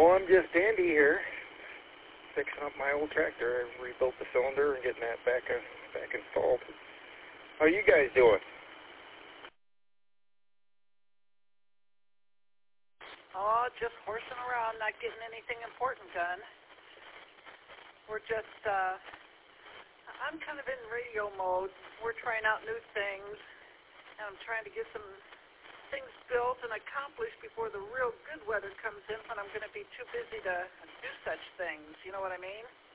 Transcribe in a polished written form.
Oh, I'm just Andy here, fixing up my old tractor. I rebuilt the cylinder and getting that back installed. How you guys doing? Oh, just horsing around, not getting anything important done. We're just, I'm kind of in radio mode. We're trying out new things, and I'm trying to get some things built and accomplished before the real good weather comes in when I'm going to be too busy to do such things. You know what I mean?